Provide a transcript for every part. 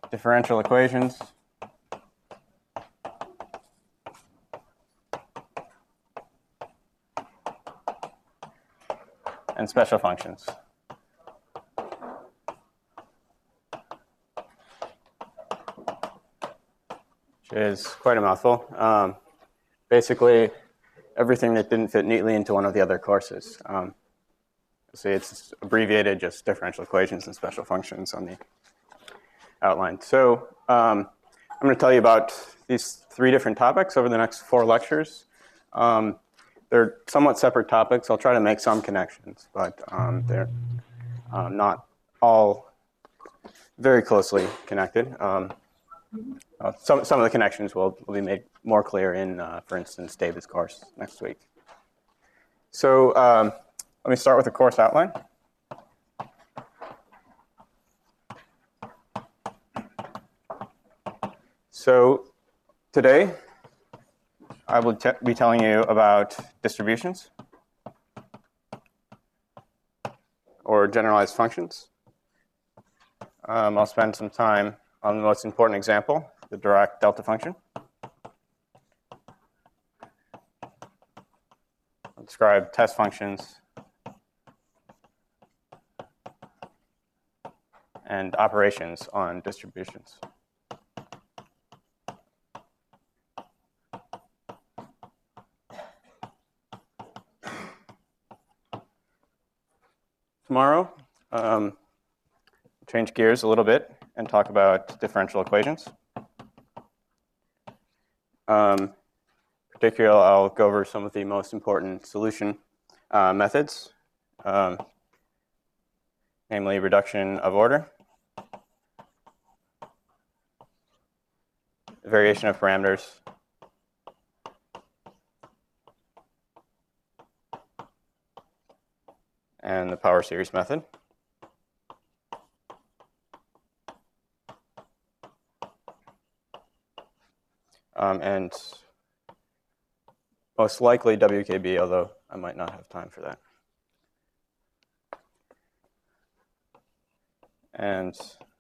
differential equations, and special functions. Which is quite a mouthful. Basically, everything that didn't fit neatly into one of the other courses. See, it's abbreviated, just differential equations and special functions on the outline. So I'm going to tell you about these 3 different topics over the next 4 lectures. They're somewhat separate topics. I'll try to make some connections, but they're not all very closely connected. Some of the connections will be made more clear in, for instance, David's course next week. So let me start with the course outline. So today, I will be telling you about distributions or generalized functions. I'll spend some time on the most important example, the Dirac delta function. I'll describe test functions and operations on distributions. Tomorrow, change gears a little bit and talk about differential equations. Particularly, I'll go over some of the most important solution methods, namely reduction of order, variation of parameters, and the power series method. And most likely WKB, although I might not have time for that. And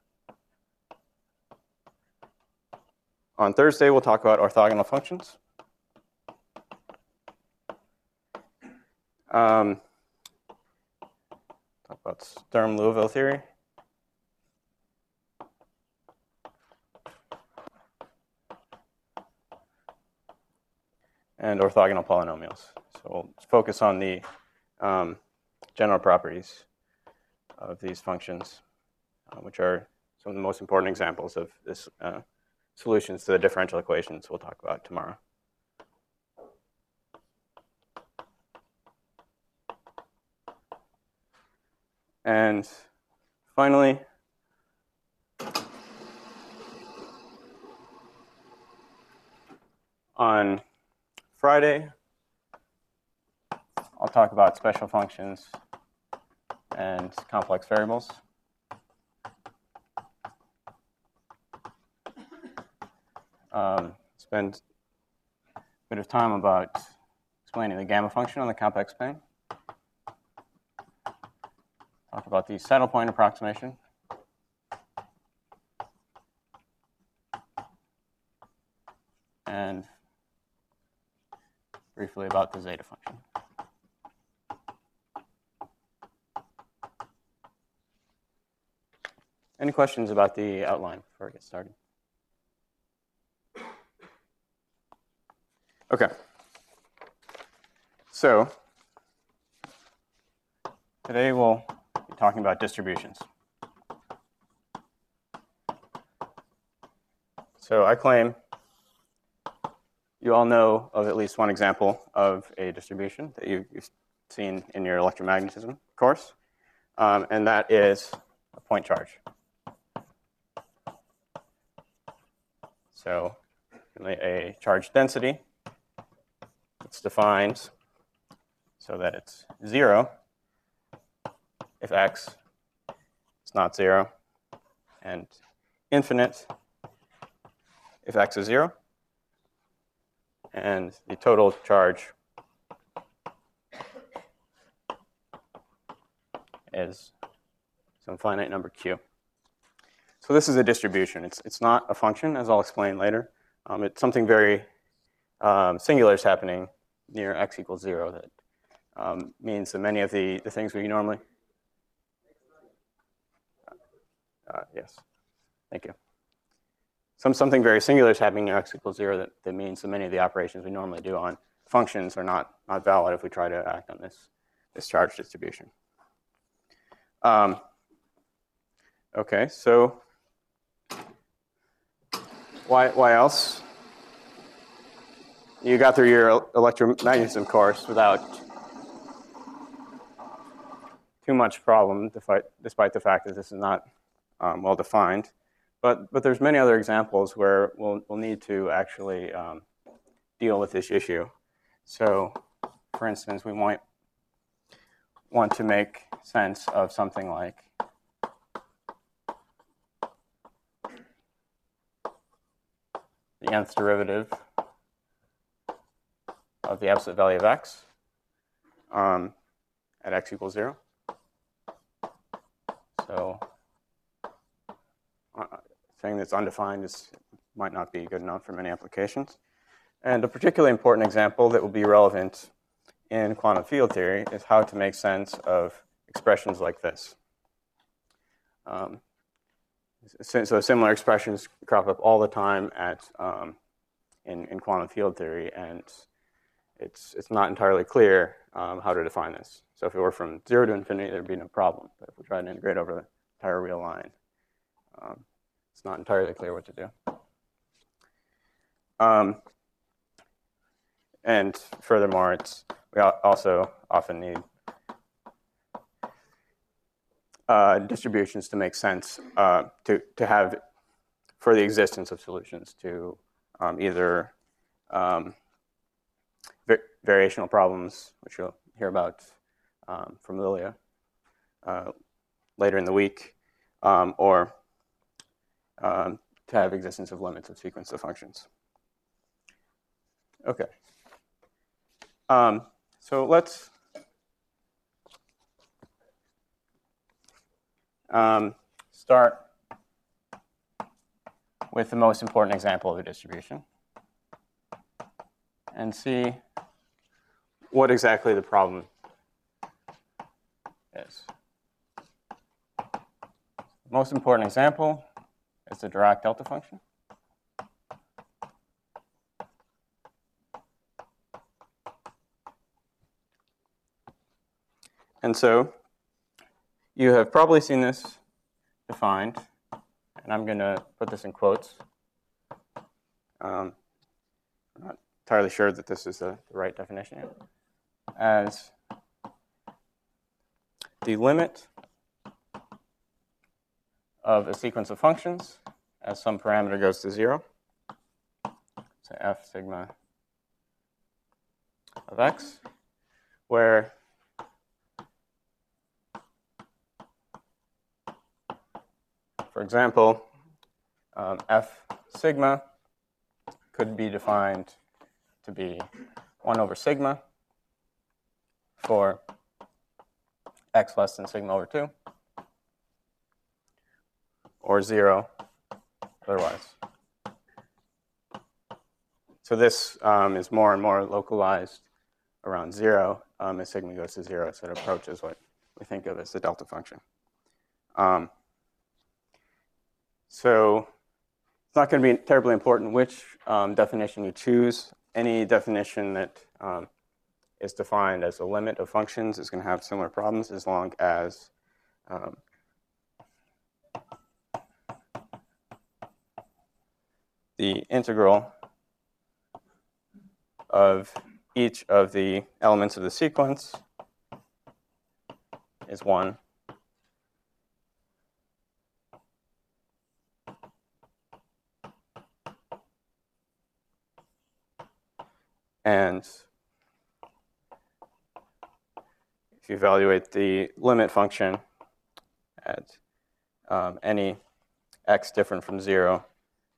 on Thursday, we'll talk about orthogonal functions. Talk about Sturm-Liouville theory. And orthogonal polynomials. So we'll focus on the general properties of these functions, which are some of the most important examples of this solutions to the differential equations we'll talk about tomorrow. And finally, on Friday, I'll talk about special functions and complex variables. Spend a bit of time about explaining the gamma function on the complex plane. Talk about the saddle point approximation. And briefly about the zeta function. Any questions about the outline before I get started? Okay. So today we'll be talking about distributions. So I claim you all know of at least one example of a distribution that you've seen in your electromagnetism course, and that is a point charge. So a charge density, it's defined so that it's 0 if x is not 0, and infinite if x is 0. And the total charge is some finite number q. So this is a distribution. It's not a function, as I'll explain later. It's something very singular is happening near x equals 0 that means that many of the things we normally... yes, thank you. Something very singular is happening near x equals 0 that means that many of the operations we normally do on functions are not valid if we try to act on this charge distribution. Okay, so why else? You got through your electromagnetism course without too much problem, despite the fact that this is not well defined. But there's many other examples where we'll need to actually deal with this issue. So, for instance, we might want to make sense of something like the nth derivative of the absolute value of x at x equals 0. So saying that's undefined might not be good enough for many applications. And a particularly important example that will be relevant in quantum field theory is how to make sense of expressions like this. So similar expressions crop up all the time in quantum field theory, and it's not entirely clear how to define this. So if it were from 0 to infinity, there'd be no problem. But if we try to integrate over the entire real line, it's not entirely clear what to do. And furthermore, we also often need distributions to make sense, to have, for the existence of solutions to either variational problems, which you'll hear about from Lilia later in the week, or to have existence of limits of sequence of functions. Okay. So let's start with the most important example of a distribution and see what exactly the problem is. The most important example is the Dirac delta function. And so you have probably seen this defined, and I'm going to put this in quotes. I'm not entirely sure that this is the right definition yet. As the limit of a sequence of functions as some parameter goes to 0, say f sigma of x, where for example, f sigma could be defined to be 1 over sigma for x less than sigma over 2, or 0 otherwise. So this is more and more localized around 0 as sigma goes to 0, so it approaches what we think of as the delta function. So it's not going to be terribly important which definition you choose. Any definition that is defined as a limit of functions is going to have similar problems as long as the integral of each of the elements of the sequence is 1. And if you evaluate the limit function at any x different from 0,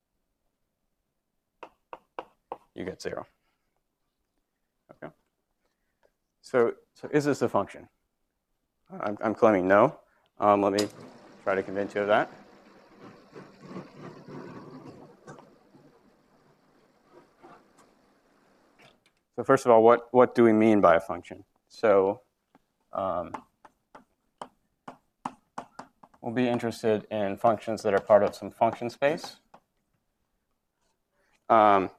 you get 0. Okay. So is this a function? I'm claiming no. Let me try to convince you of that. So first of all, what do we mean by a function? So we'll be interested in functions that are part of some function space. So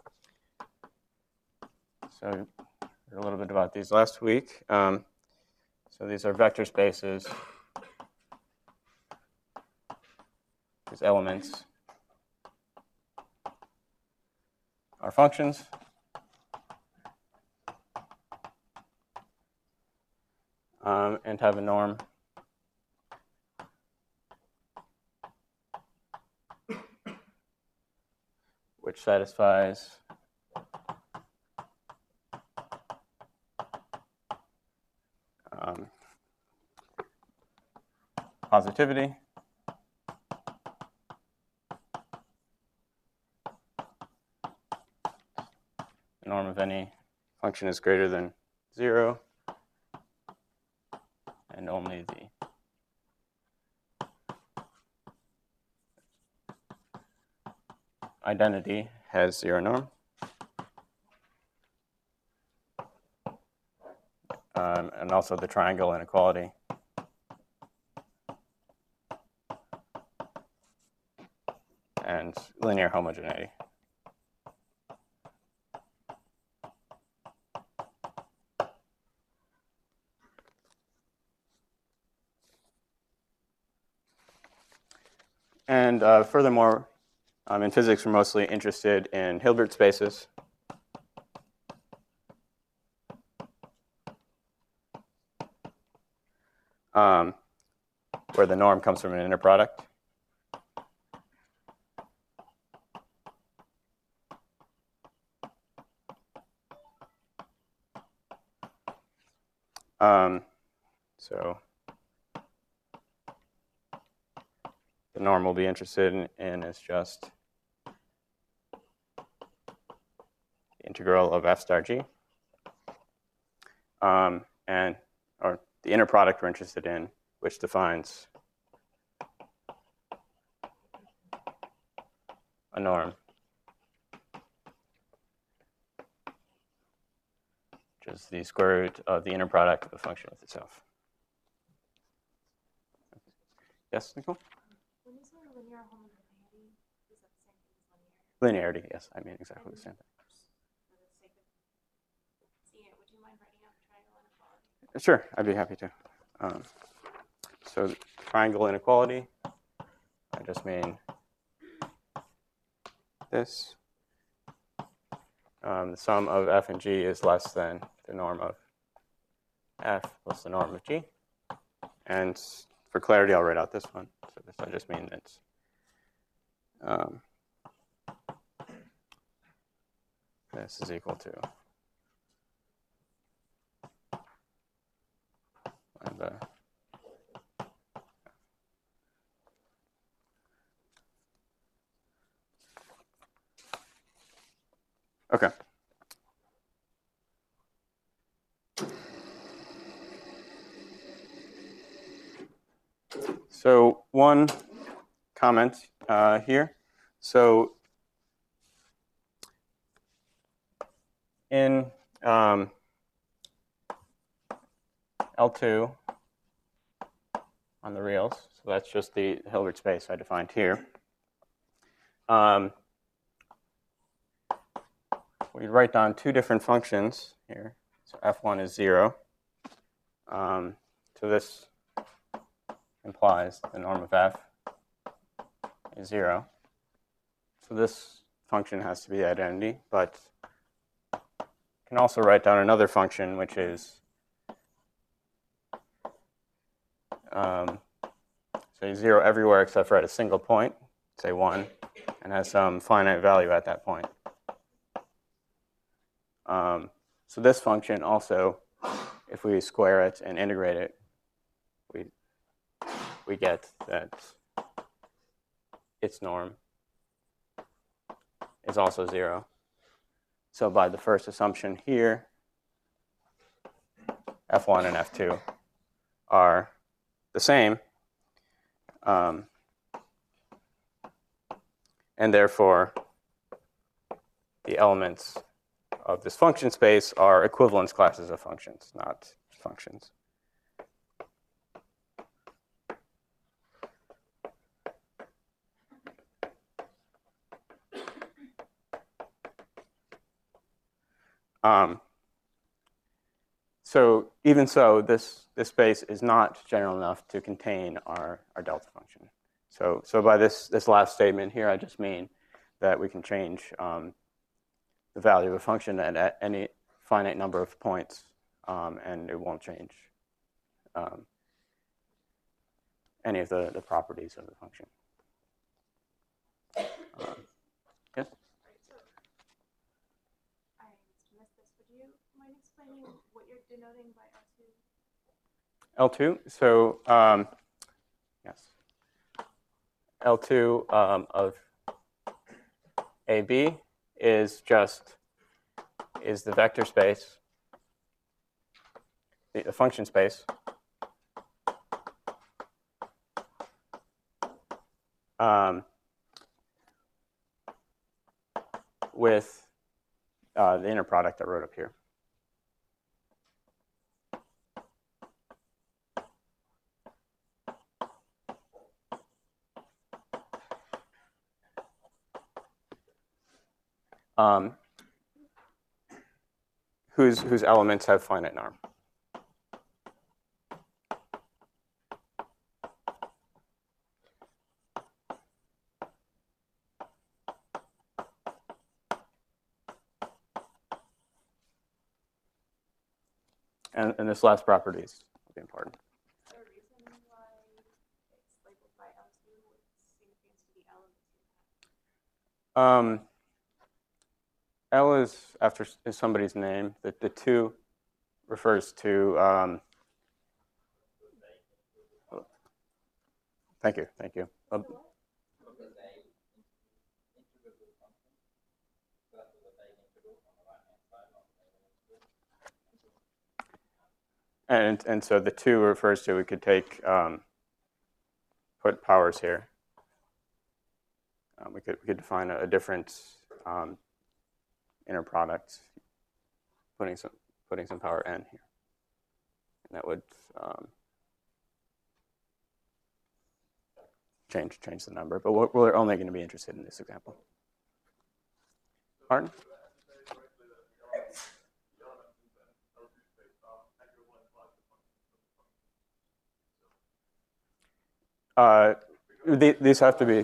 we heard a little bit about these last week. So these are vector spaces. These elements are functions. And have a norm which satisfies positivity. The norm of any function is greater than 0, and only the identity has 0 norm. And also the triangle inequality and linear homogeneity. And furthermore, in physics, we're mostly interested in Hilbert spaces. Where the norm comes from an inner product. So the norm we'll be interested in is just the integral of f star g. Or the inner product we're interested in, which defines a norm, which is the square root of the inner product of a function with itself. Yes, Nicole? When you say linear homogeneity, is that the same thing as linearity? Linearity, yes, I mean exactly the same thing. For the sake of seeing it, would you mind writing out the triangle inequality? Sure, I'd be happy to. So triangle inequality, I just mean this. The sum of f and g is less than the norm of f plus the norm of g. And for clarity, I'll write out this one. So this I just mean it's this is equal to lambda. Okay. So one comment here. So in L2 on the reals, so that's just the Hilbert space I defined here. We write down two different functions here. So f1 is 0. So this implies the norm of f is 0. So this function has to be the identity, but you can also write down another function which is say 0 everywhere except for at a single point, say 1, and has some finite value at that point. So this function also, if we square it and integrate it, we get that its norm is also 0. So by the first assumption here, f1 and f2 are the same, and therefore the elements of this function space are equivalence classes of functions, not functions. So even so, this space is not general enough to contain our delta function. So by this last statement here, I just mean that we can change the value of a function at any finite number of points, and it won't change any of the properties of the function. Yes? I missed this. Would you mind explaining what you're denoting by L2? L2, so yes. L2 of AB is the vector space, the function space, with the inner product I wrote up here. Whose elements have finite norm. And this last property is important. Is there a reason why it's labeled by L2 with significance to the elements? L is after somebody's name. The 2 refers to. Thank you. And so the 2 refers to, we could take, put powers here. We could define a different inner product, putting some power n here, and that would change the number. But we're only going to be interested in this example. Pardon? These have to be.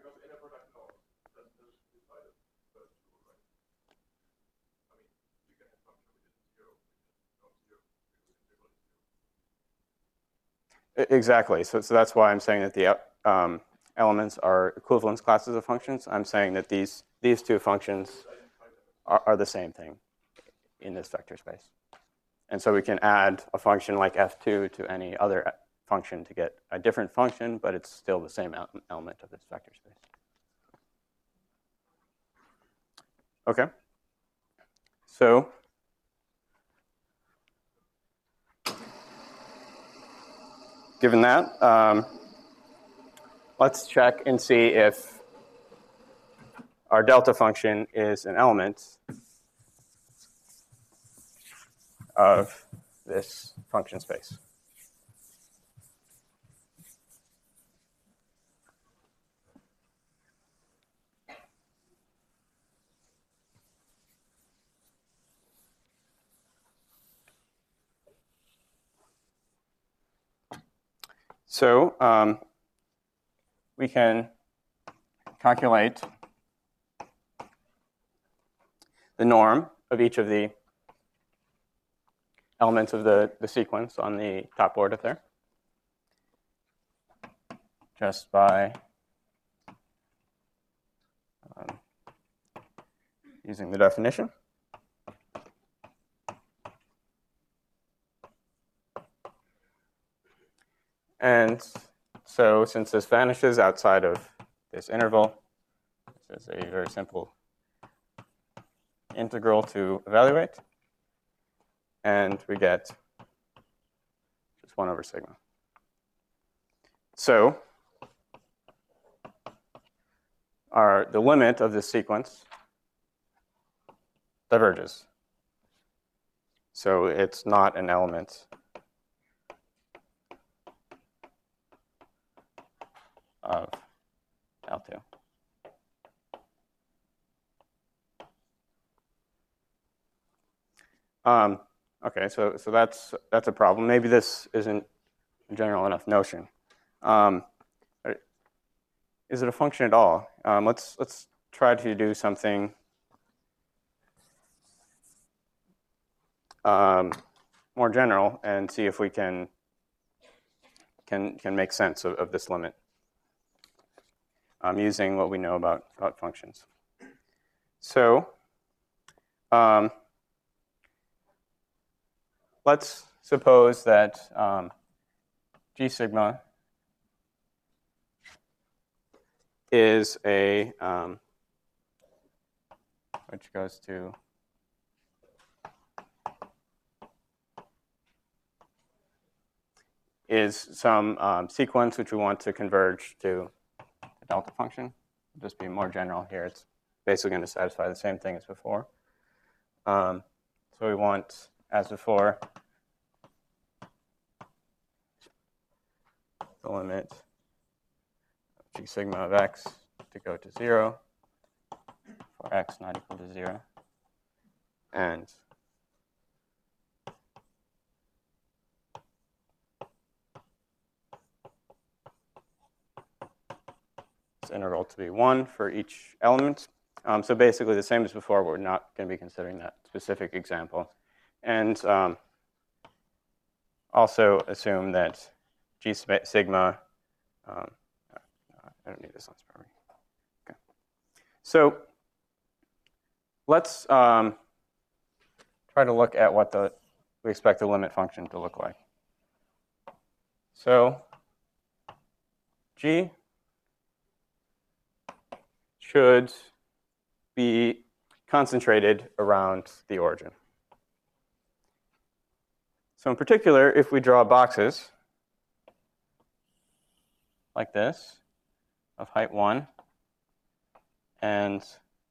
Exactly. So that's why I'm saying that the elements are equivalence classes of functions. I'm saying that these 2 functions are the same thing in this vector space. And so we can add a function like f2 to any other function to get a different function, but it's still the same element of this vector space. Okay. So given that, let's check and see if our delta function is an element of this function space. So we can calculate the norm of each of the elements of the sequence on the top board up there, just by using the definition. And so since this vanishes outside of this interval, this is a very simple integral to evaluate. And we get just 1 over sigma. So the limit of this sequence diverges. So it's not an element of L2. Okay, so that's a problem. Maybe this isn't a general enough notion. Is it a function at all? Let's try to do something more general and see if we can make sense of this limit using what we know about functions. So let's suppose that G sigma is a which goes to is some sequence which we want to converge to a delta function. It'll just be more general here. It's basically going to satisfy the same thing as before. So we want, as before, the limit of G sigma of x to go to 0 for x not equal to 0. And this integral to be 1 for each element. So basically the same as before, but we're not going to be considering that specific example. And also assume that G sigma, I don't need this on Sperry. Okay. So let's try to look at what we expect the limit function to look like. So G should be concentrated around the origin. So in particular, if we draw boxes like this of height 1 and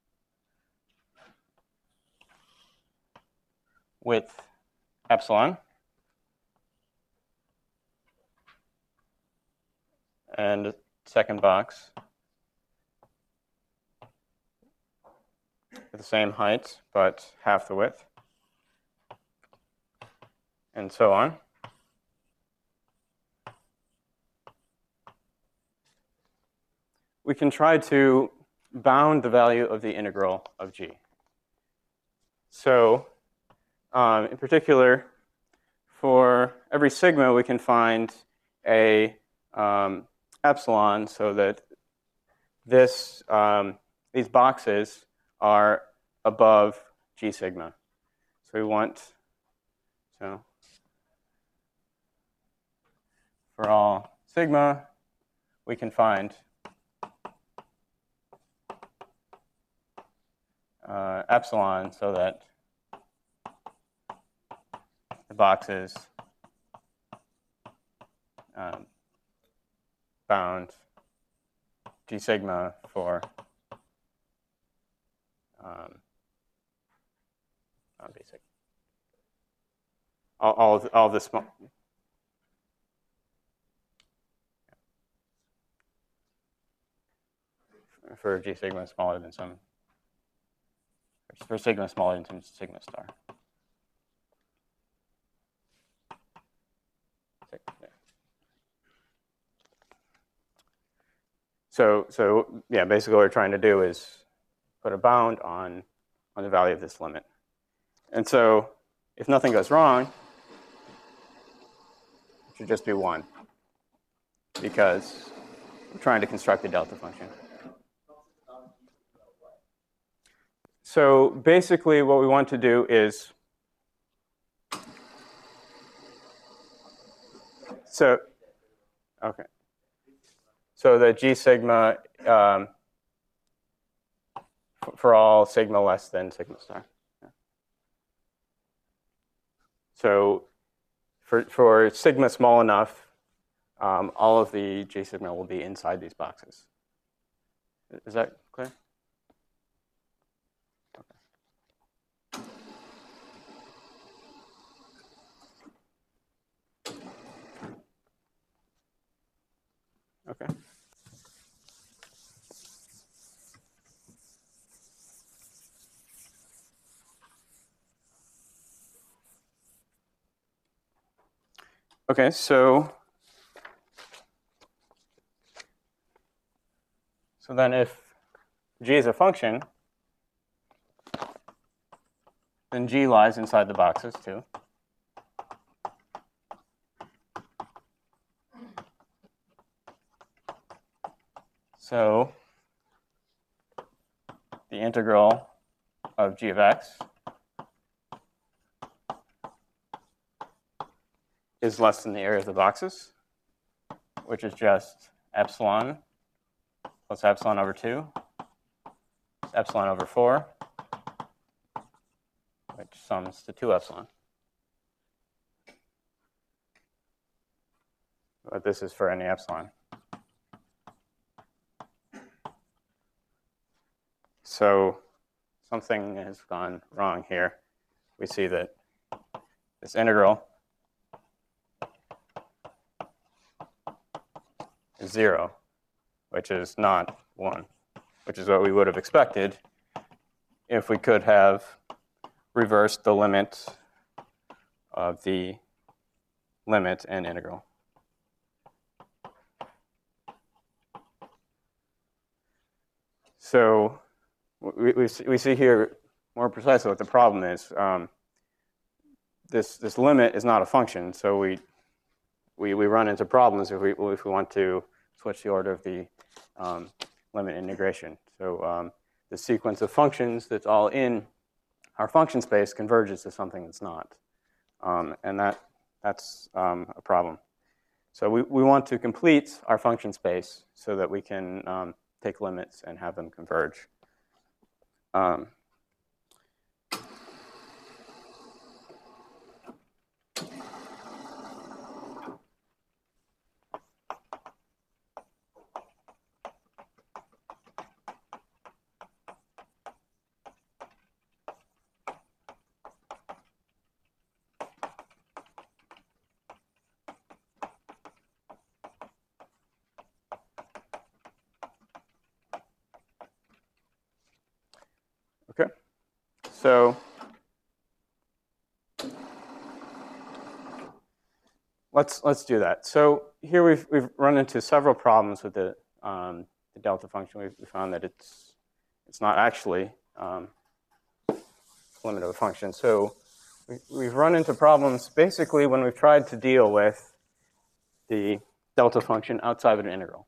width epsilon, and a second box with the same height but half the width, and so on. We can try to bound the value of the integral of G. So in particular, for every sigma, we can find a epsilon so that these boxes are above G sigma. So we want, so for all sigma, we can find epsilon so that the boxes bound G sigma for basic all of the small for G sigma smaller than some for sigma smaller than some sigma star. So yeah, basically what we're trying to do is put a bound on the value of this limit. And so if nothing goes wrong, it should just be 1 because we're trying to construct a delta function. So basically what we want to do is okay. So the G sigma for all sigma less than sigma star. Yeah. So for sigma small enough, all of the G sigma will be inside these boxes. Is that clear? Okay. Okay. Okay, so then if g is a function, then g lies inside the boxes too. So the integral of g of x is less than the area of the boxes, which is just epsilon plus epsilon over 2, epsilon over 4, which sums to 2 epsilon. But this is for any epsilon. So something has gone wrong here. We see that this integral is 0, which is not 1, which is what we would have expected if we could have reversed the limit of the limit and integral. So we see here more precisely what the problem is. This limit is not a function, so we run into problems if we want to switch the order of the limit integration. So the sequence of functions that's all in our function space converges to something that's not, and that's a problem. So we want to complete our function space so that we can take limits and have them converge. Okay, so let's do that. So here we've run into several problems with the delta function. We found that it's not actually the limit of a function. So we've run into problems basically when we've tried to deal with the delta function outside of an integral.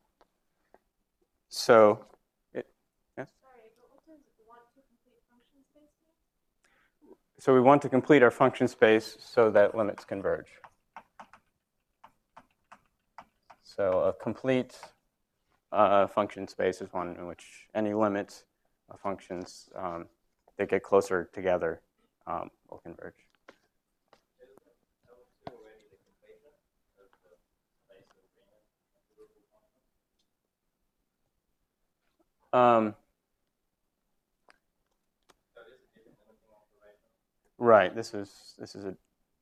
So So we want to complete our function space so that limits converge. So a complete function space is one in which any limits of functions that get closer together will converge. Right. This is a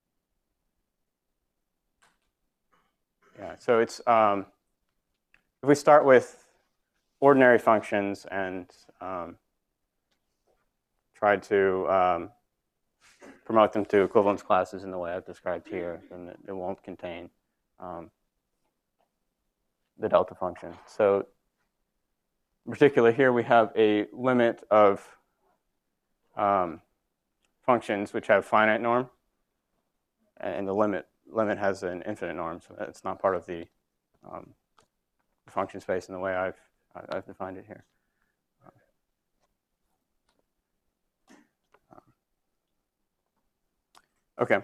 So it's if we start with ordinary functions and try to promote them to equivalence classes in the way I've described here, then it won't contain the delta function. So in particular here we have a limit of functions which have finite norm, and the limit has an infinite norm, so it's not part of the function space in the way I've defined it here. Okay.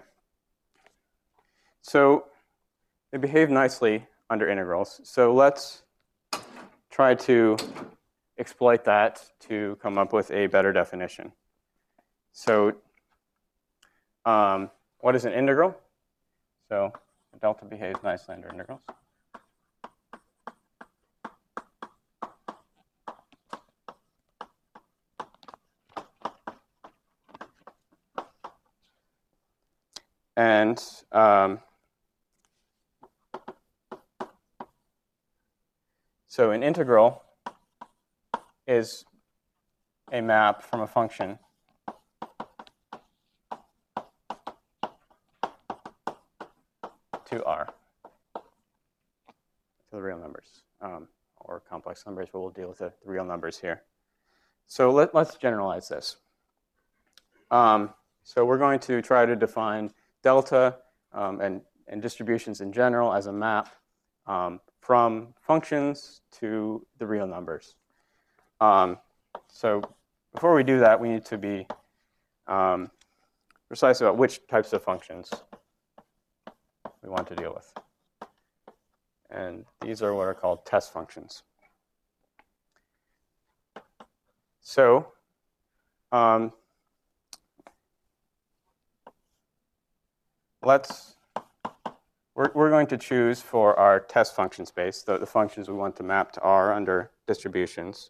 So they behave nicely under integrals. So let's try to exploit that to come up with a better definition. So what is an integral? So delta behaves nicely under integrals. And So an integral is a map from a function to R, to the real numbers, or complex numbers, but we'll deal with the real numbers here. So let's generalize this. So we're going to try to define delta and distributions in general as a map from functions to the real numbers. So before we do that, we need to be precise about which types of functions we want to deal with. And these are what are called test functions. So we're going to choose for our test function space, the functions we want to map to R under distributions.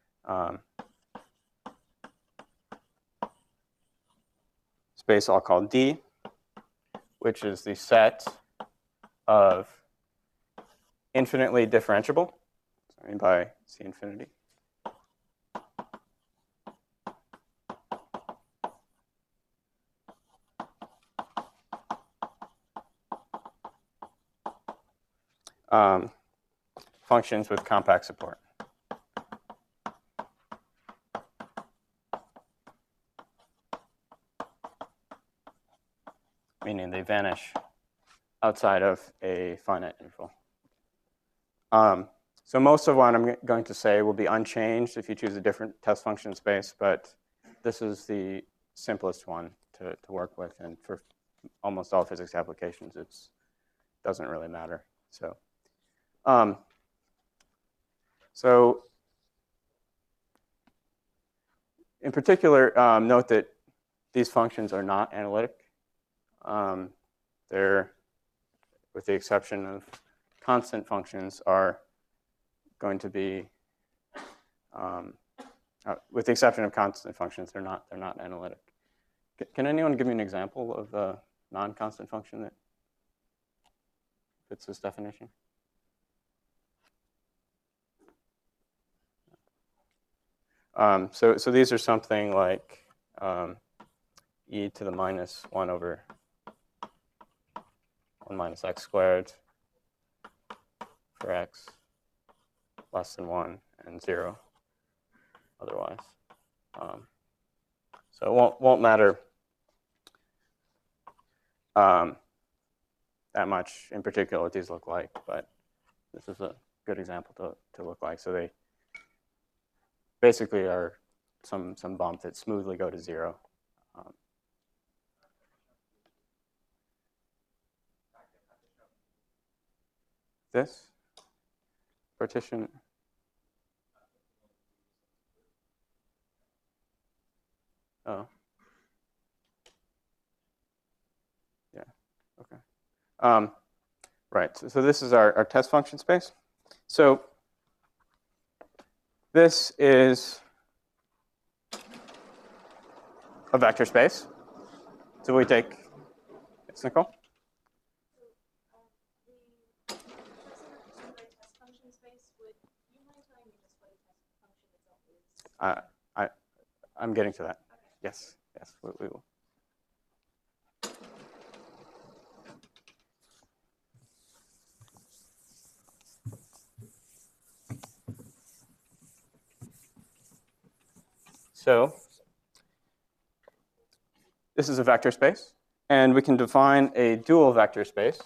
Space I'll call D, which is the set of infinitely differentiable, I mean by C infinity. Functions with compact support. Meaning they vanish outside of a finite interval. So most of what I'm going to say will be unchanged if you choose a different test function space, but this is the simplest one to work with, and for almost all physics applications, it doesn't really matter. So in particular, note that these functions are not analytic. They're, with the exception of constant functions, are going to be, with the exception of constant functions, they're not analytic. Can anyone give me an example of a non-constant function that fits this definition? So these are something like e to the minus 1 over 1 minus x squared for x less than 1 and 0 otherwise. So it won't matter that much in particular what these look like, but this is a good example to look like. So they basically are some bump that smoothly go to 0. This partition. Oh. Yeah, okay. Right, so this is our test function space. So this is a vector space. So we take, yes, Nicole? I'm getting to that. Okay. Yes, we will. So this is a vector space, and we can define a dual vector space.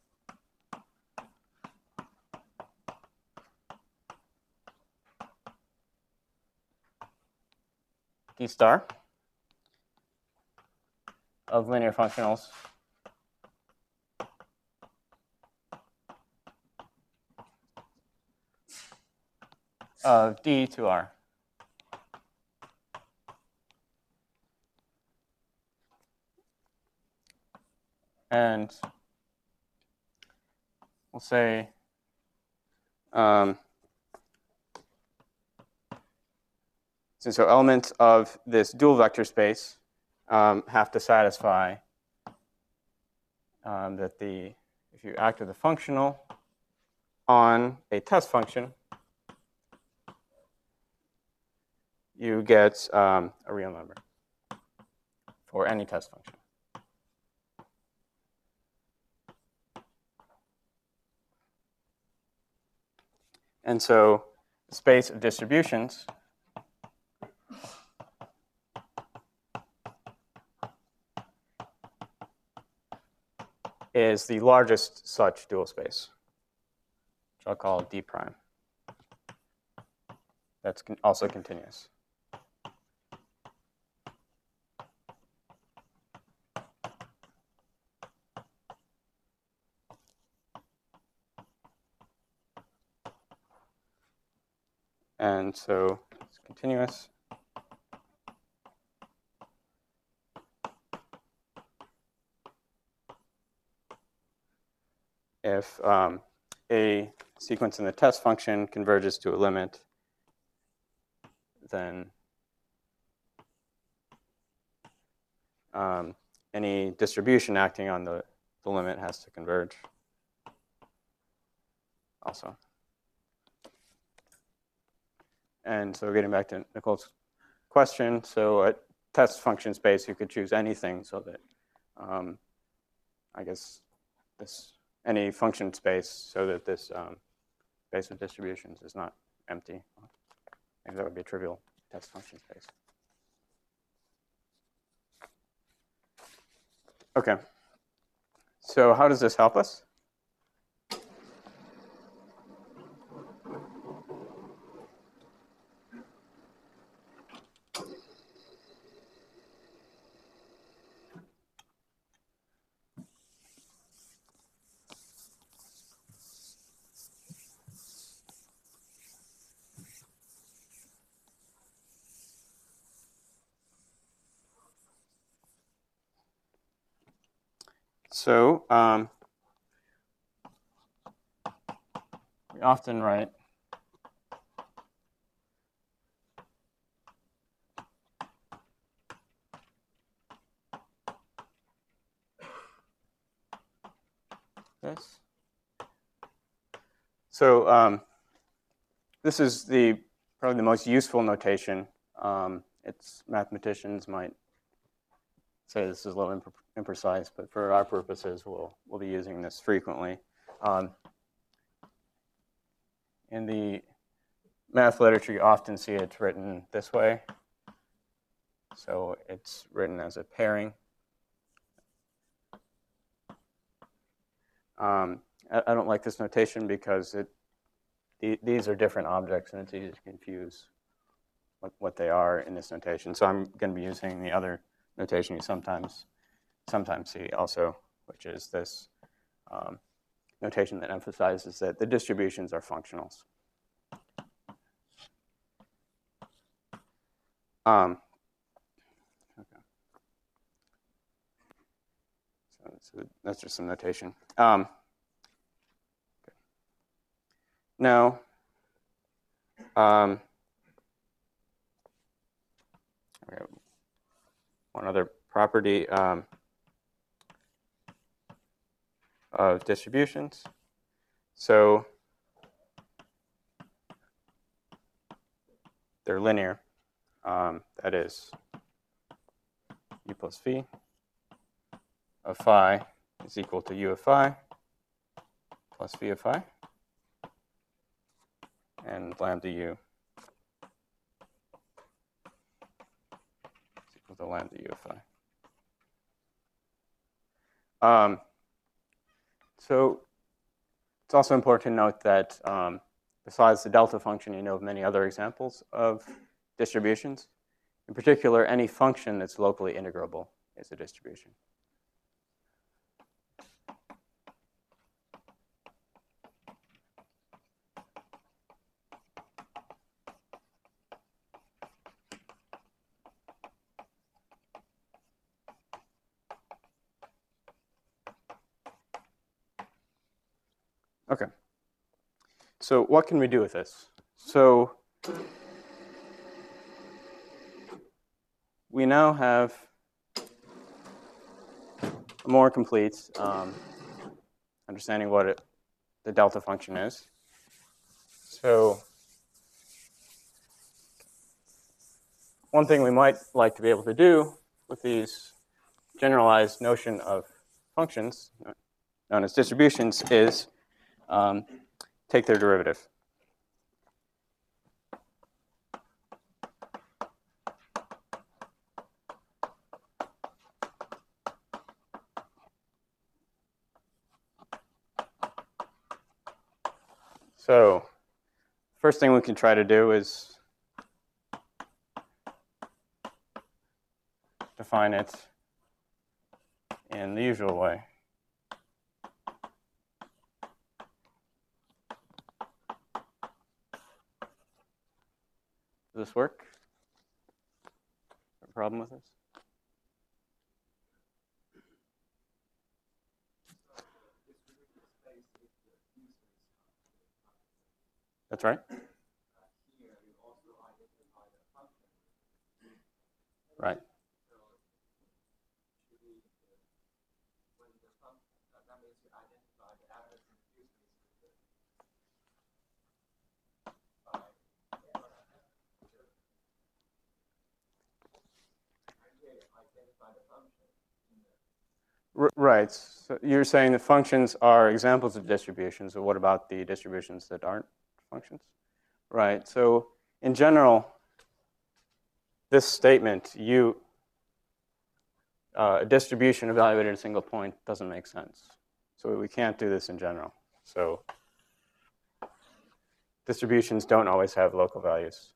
D star of linear functionals of D to R. And we'll say so elements of this dual vector space have to satisfy that if you act with a functional on a test function, you get a real number for any test function. And so the space of distributions is the largest such dual space, which I'll call D prime. That's also continuous. And so it's continuous. If a sequence in the test function converges to a limit, then any distribution acting on the limit has to converge also. And so getting back to Nicole's question, so a test function space, you could choose anything so that, I guess, any function space so that this space of distributions is not empty. Maybe that would be a trivial test function space. Okay. So how does this help us? So we often write this. So this is probably the most useful notation. It's mathematicians might say this is a little imprecise, but for our purposes, we'll be using this frequently. In the math literature, you often see it written this way. So it's written as a pairing. I don't like this notation because these are different objects, and it's easy to confuse what they are in this notation. So I'm going to be using the other notation you sometimes see also, which is this notation that emphasizes that the distributions are functionals. Okay. So that's just some notation. Okay. Now, we have one other property of distributions. So they're linear. That is, u plus v of phi is equal to u of phi plus v of phi, and lambda u is equal to lambda u of phi. So it's also important to note that besides the delta function, you know of many other examples of distributions. In particular, any function that's locally integrable is a distribution. Okay. So what can we do with this? So we now have a more complete understanding what the delta function is. So one thing we might like to be able to do with these generalized notion of functions, known as distributions, is take their derivative. So first thing we can try to do is define it in the usual way. Does this work? A problem with this? That's right. Right. Right. So you're saying the functions are examples of distributions, so what about the distributions that aren't functions? Right. So in general, this statement, a distribution evaluated at a single point doesn't make sense. So we can't do this in general. So distributions don't always have local values.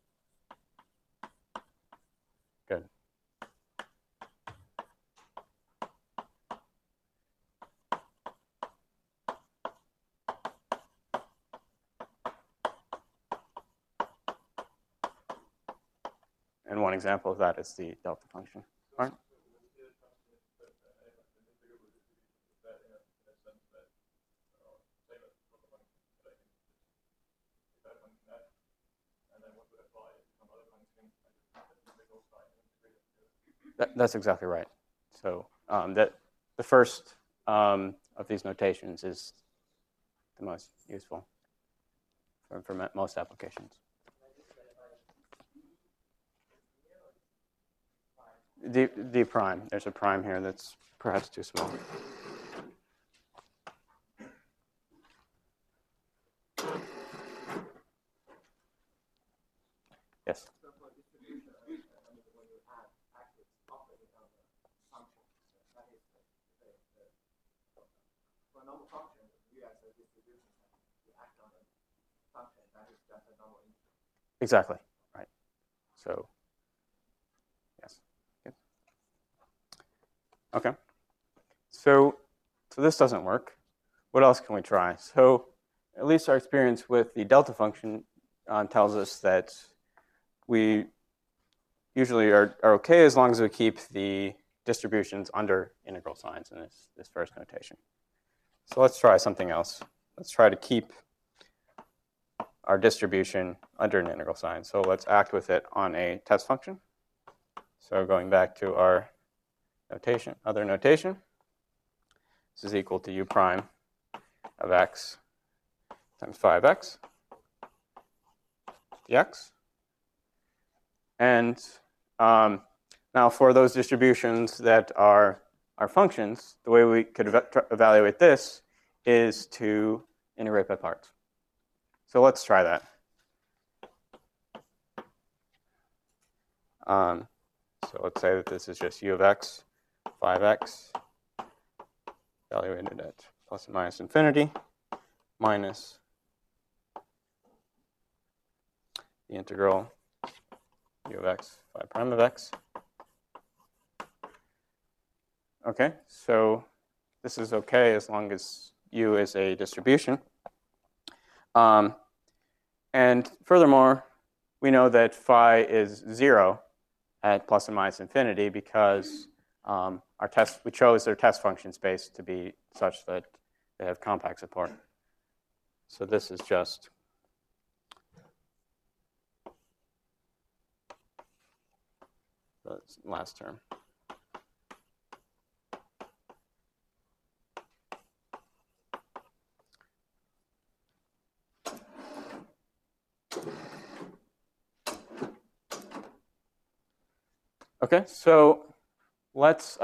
Good. And one example of that is the delta function. All right. That's exactly right. So that the first of these notations is the most useful for most applications. D prime. There's a prime here that's perhaps too small. Yes. Exactly. Right. So, yes. Good. Okay. So this doesn't work. What else can we try? So at least our experience with the delta function tells us that we usually are okay as long as we keep the distributions under integral signs in this first notation. So let's try something else. Let's try to keep our distribution under an integral sign. So let's act with it on a test function. So going back to our notation, other notation, this is equal to u prime of x times 5x dx. And now for those distributions that are functions, the way we could evaluate this is to integrate by parts. So let's try that. So let's say that this is just u of x, 5x, evaluated at plus and minus infinity, minus the integral u of x, 5 prime of x. Okay, so this is okay as long as u is a distribution. And furthermore, we know that phi is 0 at plus and minus infinity because we chose their test function space to be such that they have compact support. So this is just the last term. Okay, so let's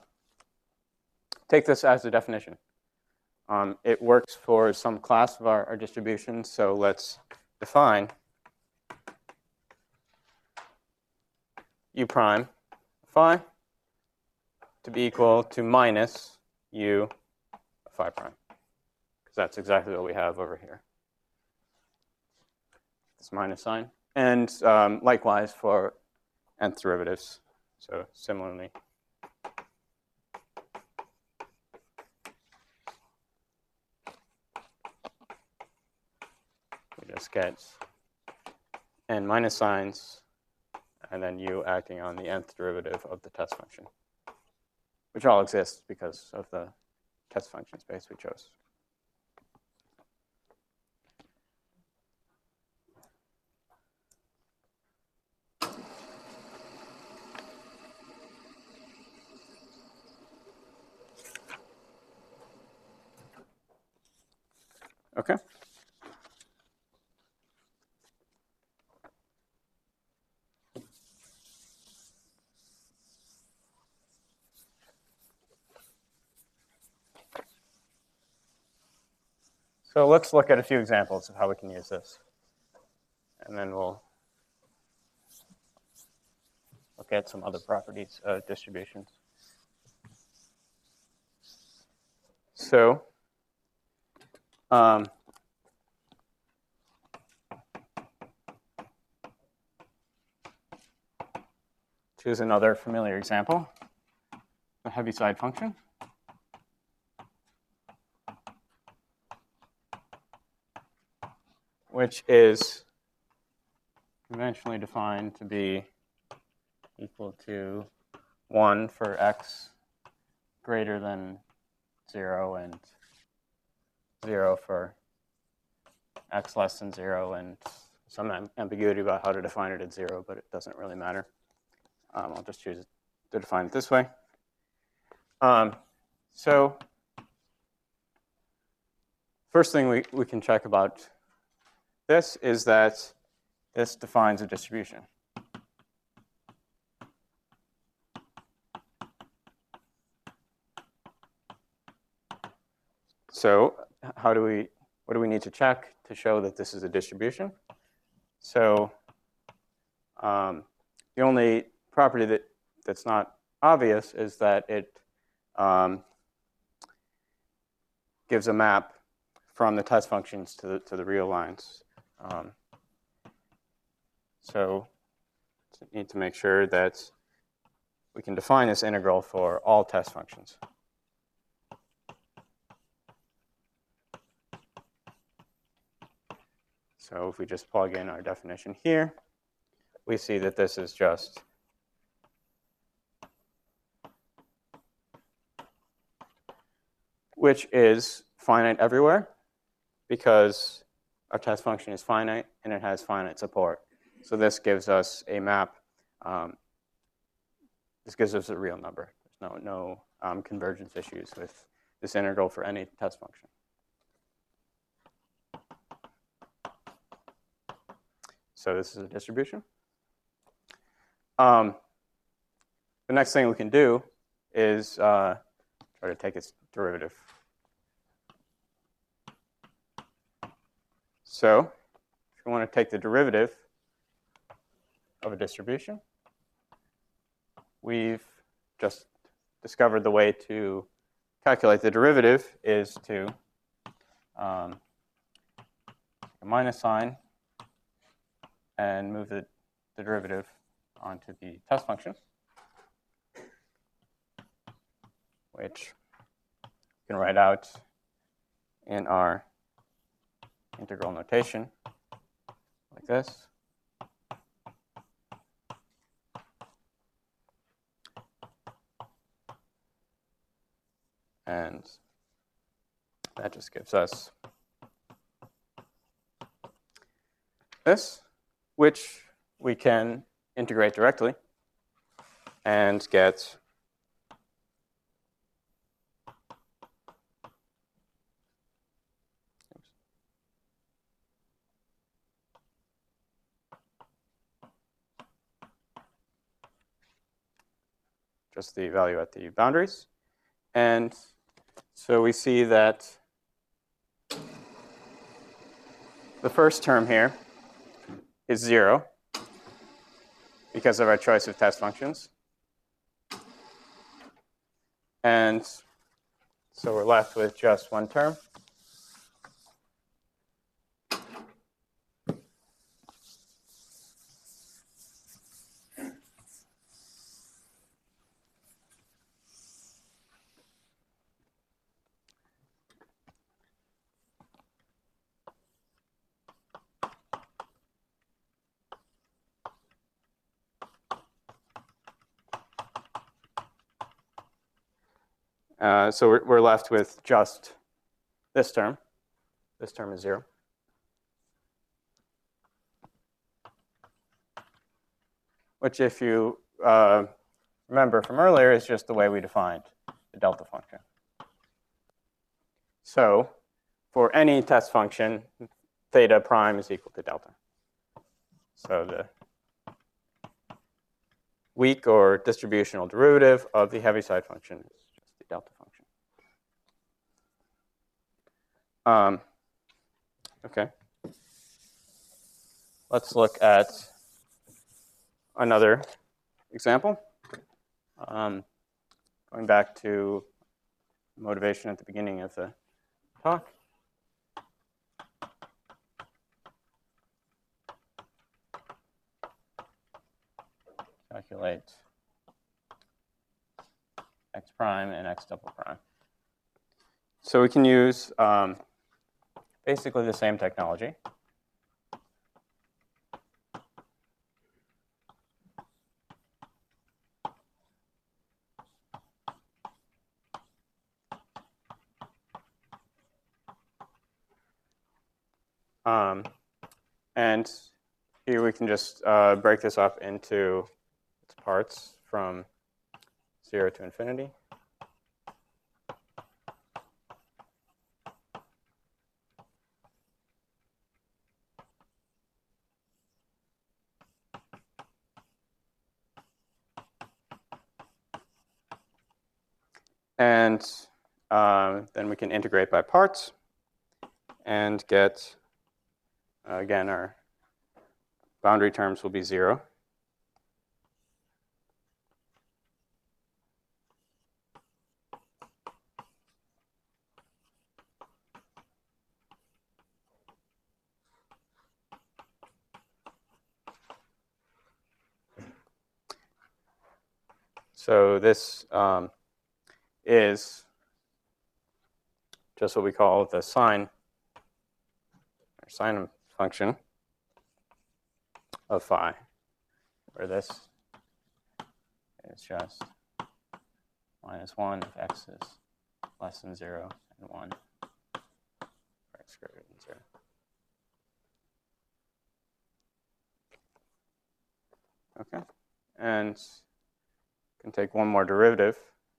take this as a definition. It works for some class of our distribution, so let's define u prime phi to be equal to minus u phi prime, because that's exactly what we have over here, this minus sign. And likewise for nth derivatives, so similarly. We just get n minus signs, and then u acting on the nth derivative of the test function, which all exists because of the test function space we chose. Okay. So let's look at a few examples of how we can use this. And then we'll look at some other properties of distributions. So choose another familiar example, the Heaviside function. Which is conventionally defined to be equal to 1 for x greater than 0 and 0 for x less than 0, and some ambiguity about how to define it at 0, but it doesn't really matter. I'll just choose to define it this way. So first thing we can check about this is that this defines a distribution. So what do we need to check to show that this is a distribution? So the only property that's not obvious is that it gives a map from the test functions to the real lines. So we need to make sure that we can define this integral for all test functions. So if we just plug in our definition here, we see that this is just which is finite everywhere, because our test function is finite and it has finite support. So this gives us a map. This gives us a real number. There's no convergence issues with this integral for any test function. So this is a distribution. The next thing we can do is try to take its derivative. So if you want to take the derivative of a distribution, we've just discovered the way to calculate the derivative is to a minus sign and move the derivative onto the test function, which you can write out in our integral notation like this. And that just gives us this, which we can integrate directly and get just the value at the boundaries. And so we see that the first term here is 0 because of our choice of test functions. And so we're left with just one term. So we're left with just this term. This term is 0. Which, if you remember from earlier, is just the way we defined the delta function. So for any test function, theta prime is equal to delta. So the weak or distributional derivative of the Heaviside function is just the delta function. Okay. Let's look at another example. Going back to motivation at the beginning of the talk. Calculate x prime and x double prime. So we can use basically the same technology. And here we can just break this up into its parts from 0 to infinity. And then we can integrate by parts and get, again, our boundary terms will be 0. So this is just what we call the sine function of phi, where this is just -1 if x is less than 0 and 1 for x greater than 0. Okay, and can take one more derivative.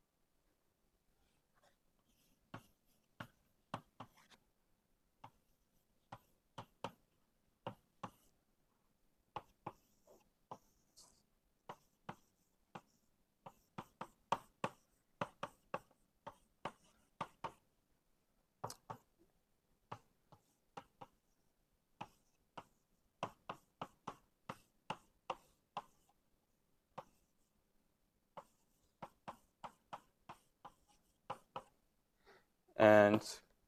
And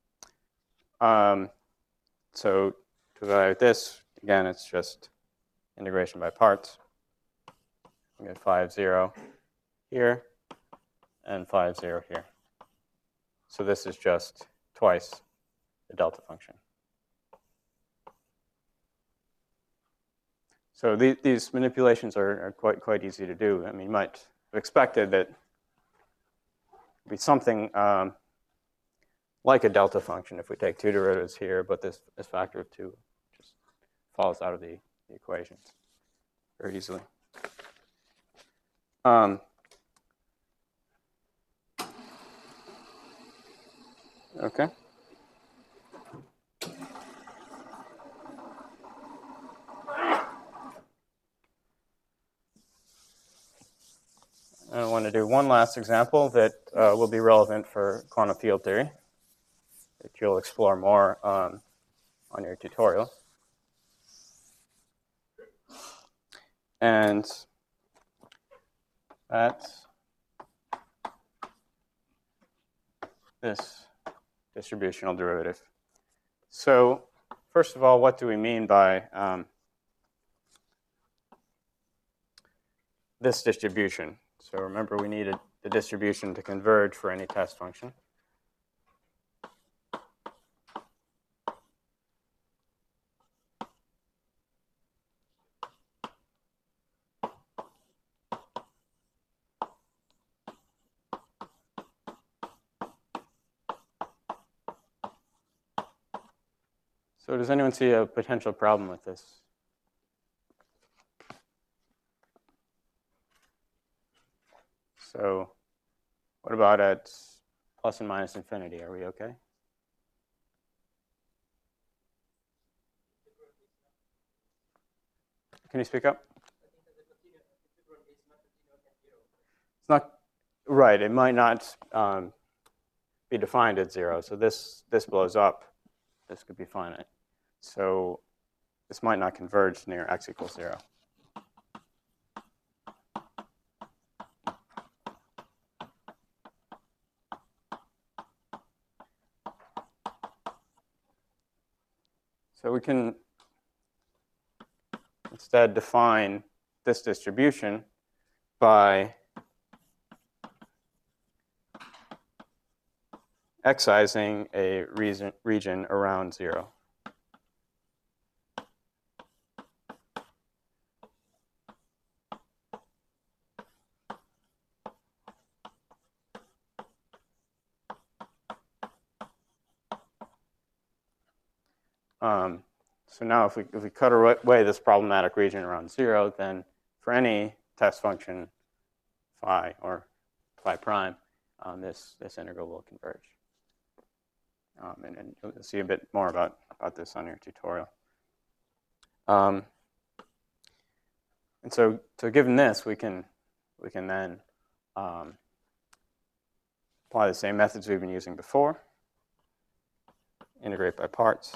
so to evaluate this, again, it's just integration by parts. We get 5, 0 here and 5, 0 here. So this is just twice the delta function. So these manipulations are quite easy to do. I mean, you might have expected that it would be something like a delta function if we take two derivatives here, but this factor of 2 just falls out of the equation very easily. Okay. I want to do one last example that will be relevant for quantum field theory, that you'll explore more on your tutorial. And that's this distributional derivative. So first of all, what do we mean by this distribution? So remember, we needed the distribution to converge for any test function. So does anyone see a potential problem with this? So what about at plus and minus infinity? Are we okay? Can you speak up? It's not right. It might not be defined at 0. So this blows up. This could be finite. So this might not converge near x equals 0. So we can instead define this distribution by excising a region around 0. So now if we cut away this problematic region around 0, then for any test function phi or phi prime, this integral will converge. And you'll see a bit more about this on your tutorial. And so given this, we can then apply the same methods we've been using before. Integrate by parts.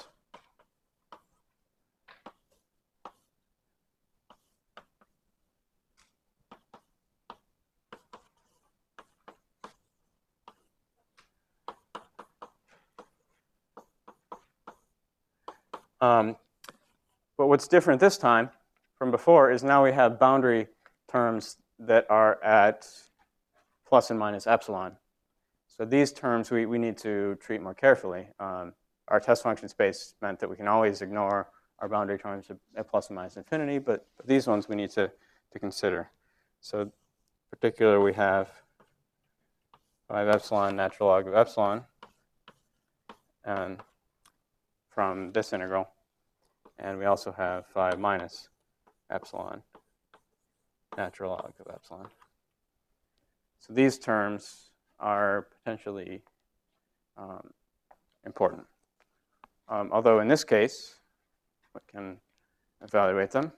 But what's different this time from before is now we have boundary terms that are at plus and minus epsilon. So these terms we need to treat more carefully. Our test function space meant that we can always ignore our boundary terms at plus and minus infinity, but these ones we need to consider. So in particular, we have 5 epsilon natural log of epsilon and from this integral. And we also have 5 minus epsilon natural log of epsilon. So these terms are potentially important. Although in this case, we can evaluate them.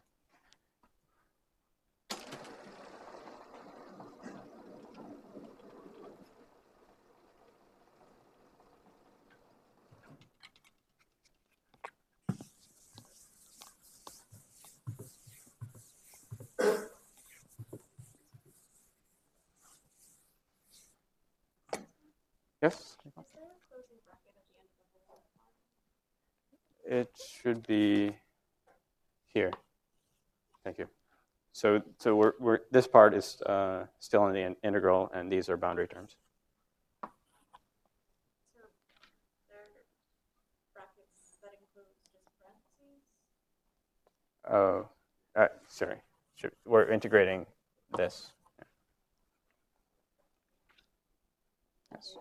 Yes? Is there a closing bracket at the end of the whole line? It should be here. Thank you. So we're this part is still in the integral, and these are boundary terms. So there are brackets that include just parentheses? Oh, sorry. We're integrating this. Yes.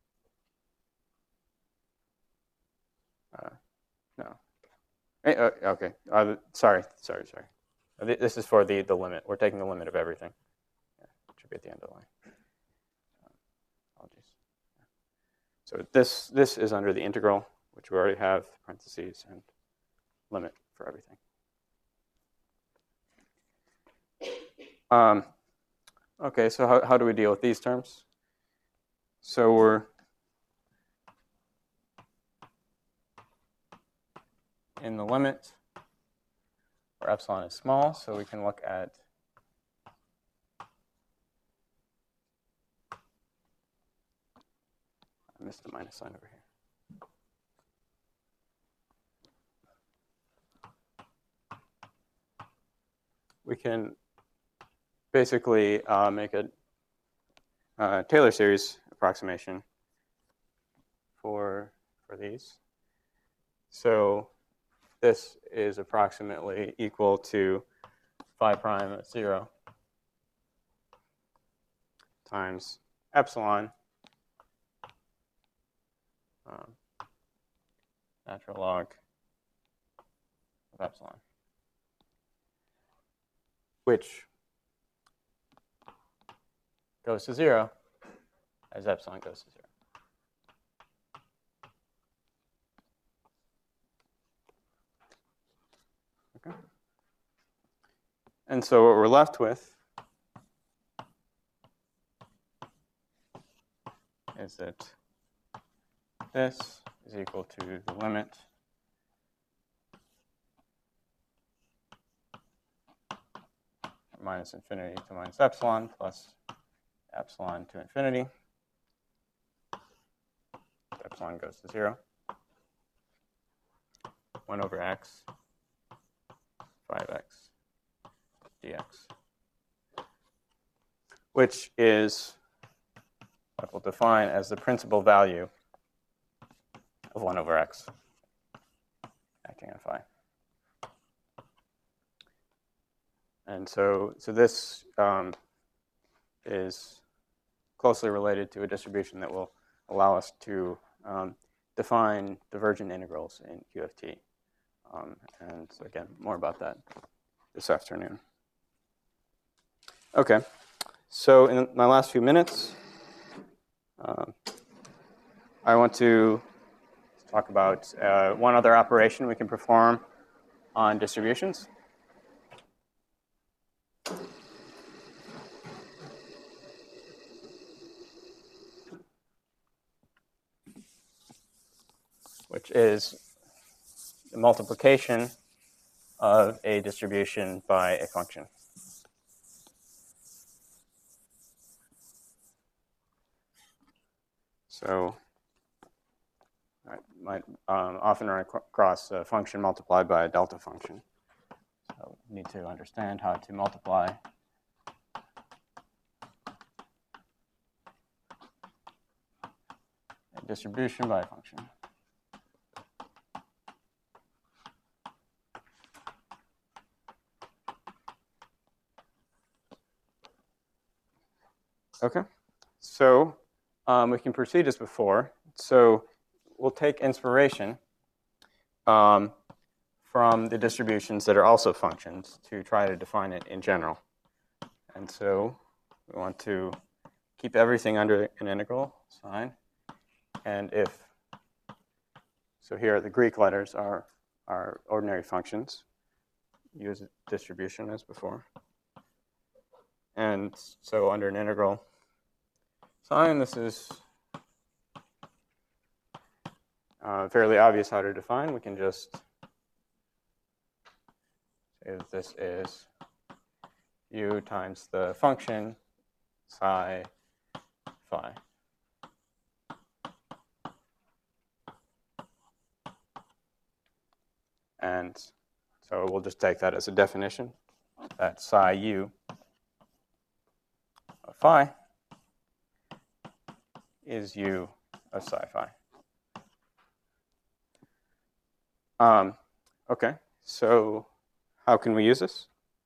No. Okay. Sorry. This is for the limit. We're taking the limit of everything. Yeah, it should be at the end of the line. Apologies. So this is under the integral, which we already have parentheses and limit for everything. Okay, so how do we deal with these terms? So we're in the limit where epsilon is small, so we can look at I missed the minus sign over here. We can basically make a Taylor series approximation for these. So this is approximately equal to phi prime at 0 times epsilon natural log of epsilon, which goes to 0 as epsilon goes to 0. Okay. And so what we're left with is that this is equal to the limit minus infinity to minus epsilon plus epsilon to infinity. Epsilon goes to 0. 1 over x, 5x dx, which is what we'll define as the principal value of 1 over x acting on phi. And so this is closely related to a distribution that will allow us to define divergent integrals in QFT. And so again, more about that this afternoon. Okay, so in my last few minutes, I want to talk about one other operation we can perform on distributions. Which is the multiplication of a distribution by a function. So I might often run across a function multiplied by a delta function. So we need to understand how to multiply a distribution by a function. Okay, so we can proceed as before. So we'll take inspiration from the distributions that are also functions to try to define it in general. And so we want to keep everything under an integral sign. And so here the Greek letters are ordinary functions. Use a distribution as before. And so under an integral sign, this is fairly obvious how to define. We can just say that this is u times the function psi phi. And so we'll just take that as a definition, that psi u of phi is u of psi phi. Okay, so how can we use this?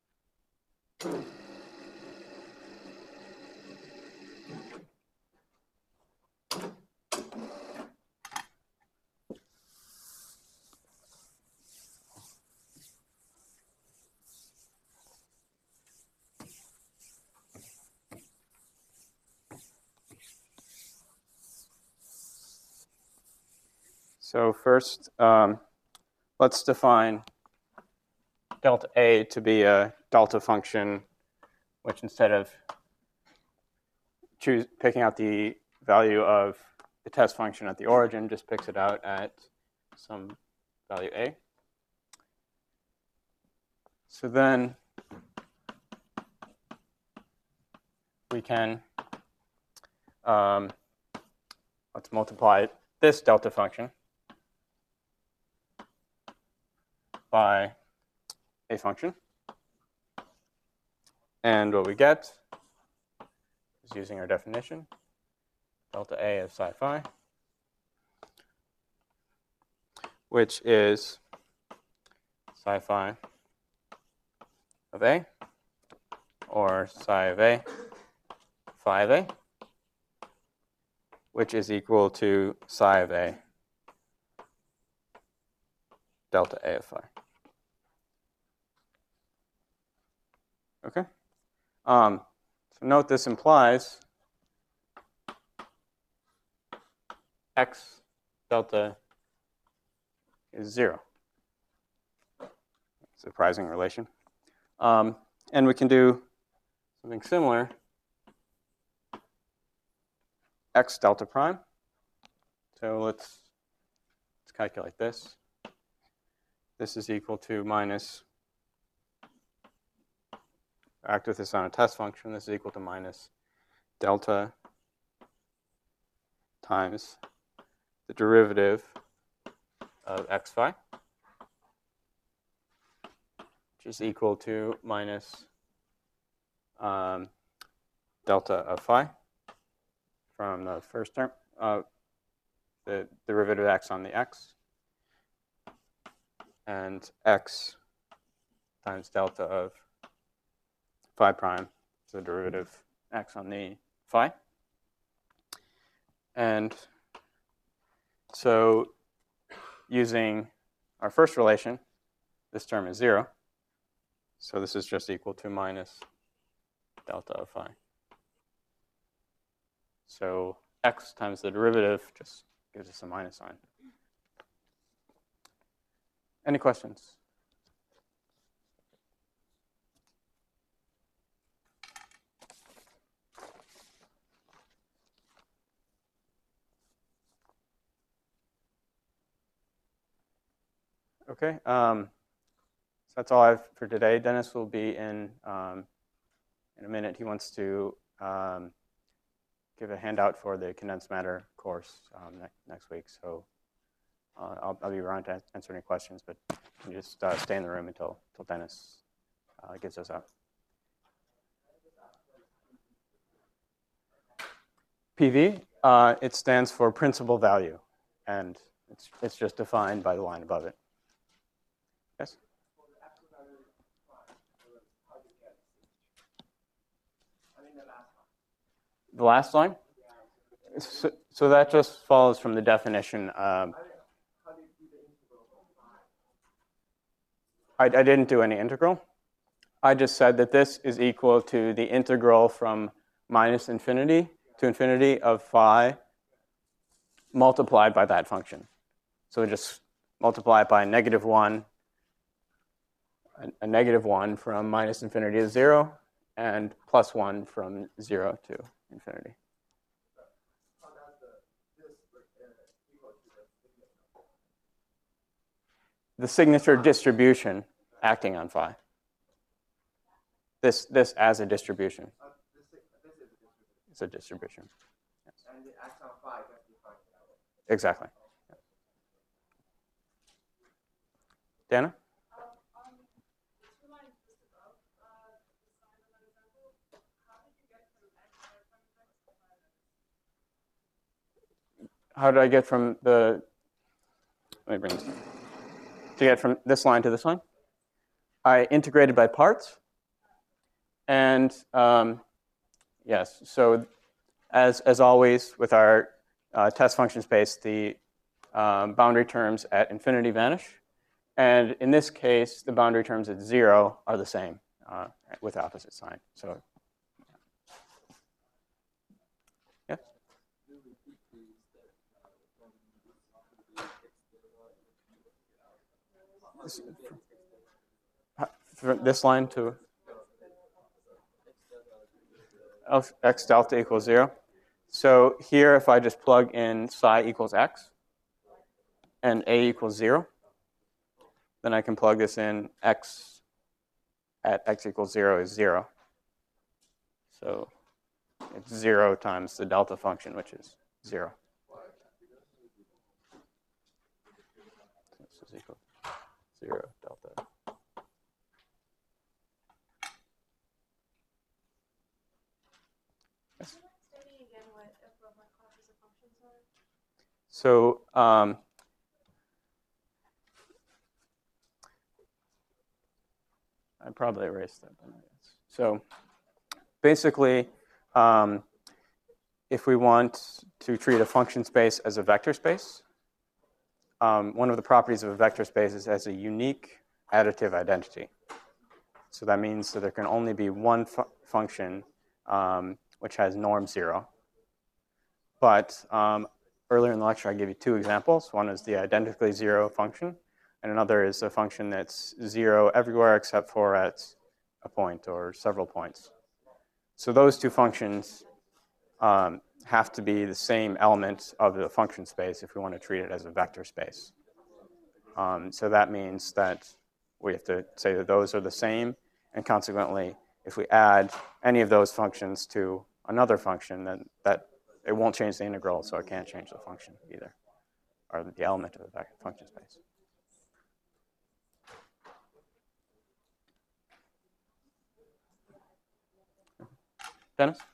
So first, let's define delta A to be a delta function, which instead of picking out the value of the test function at the origin, just picks it out at some value a. So then we can, let's multiply this delta function by a function. And what we get is, using our definition, delta a of psi phi, which is psi phi of a, or psi of a phi of a, which is equal to psi of a delta a of phi. Okay? So note this implies x delta is 0. Surprising relation. And we can do something similar. X delta prime. So let's calculate this. This is equal to minus, act with this on a test function, this is equal to minus delta times the derivative of x phi, which is equal to minus delta of phi from the first term, the derivative of x on the x, and x times delta of phi prime, so the derivative x on the phi. And so using our first relation, this term is 0. So this is just equal to minus delta of phi. So x times the derivative just gives us a minus sign. Any questions? Okay, so that's all I have for today. Dennis will be in a minute. He wants to give a handout for the condensed matter course next week. So I'll be around to answer any questions, but you can just stay in the room until Dennis gives us out. PV, it stands for principal value, and it's just defined by the line above it. Yes? The last line? So that just follows from the definition. I didn't do any integral. I just said that this is equal to the integral from minus infinity to infinity of phi multiplied by that function. So just multiply it by negative 1, a negative 1 from minus infinity to 0, and plus 1 from 0 to infinity. The signature distribution acting on phi. This as a distribution. It's a distribution. Yes. And the act on phi just defined that way. Exactly. Yeah. Dana? How did I get from the, let me bring this, to get from this line to this line? I integrated by parts. And yes, so as always with our test function space, the boundary terms at infinity vanish. And in this case, the boundary terms at 0 are the same with opposite sign. So, yeah. From this line to x delta equals 0. So here, if I just plug in psi equals x and a equals 0, then I can plug this in. X at x equals 0 is 0. So it's 0 times the delta function, which is 0. This is equal to 0 delta. Yes? Stating again what equivalent classes of functions are? So I probably erased that. So basically, if we want to treat a function space as a vector space, one of the properties of a vector space is as a unique additive identity. So that means that there can only be one function which has norm 0. But earlier in the lecture, I gave you two examples. One is the identically 0 function, and another is a function that's 0 everywhere except for at a point or several points. So those two functions have to be the same element of the function space if we want to treat it as a vector space. So that means that we have to say that those are the same, and consequently, if we add any of those functions to another function, then that it won't change the integral, so it can't change the function either, or the element of the function space. Dennis?